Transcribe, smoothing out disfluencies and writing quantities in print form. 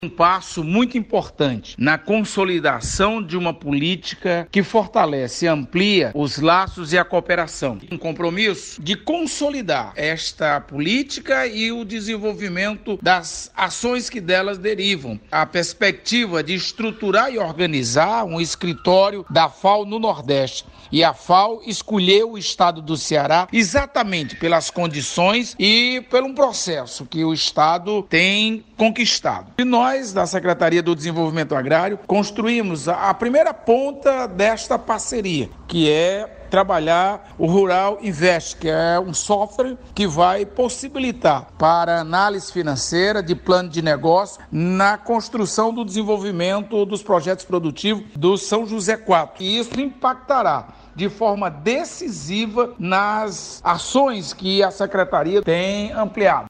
Um passo muito importante na consolidação de uma política que fortalece e amplia os laços e a cooperação. Um compromisso de consolidar esta política e o desenvolvimento das ações que delas derivam. A perspectiva de estruturar e organizar um escritório da FAO no Nordeste. E a FAO escolheu o estado do Ceará exatamente pelas condições e pelo um processo que o estado tem conquistado. E nós, da Secretaria do Desenvolvimento Agrário, construímos a primeira ponta desta parceria, que é trabalhar o Rural Invest, que é um software que vai possibilitar para análise financeira de plano de negócio na construção do desenvolvimento dos projetos produtivos do São José 4. E isso impactará de forma decisiva nas ações que a Secretaria tem ampliado.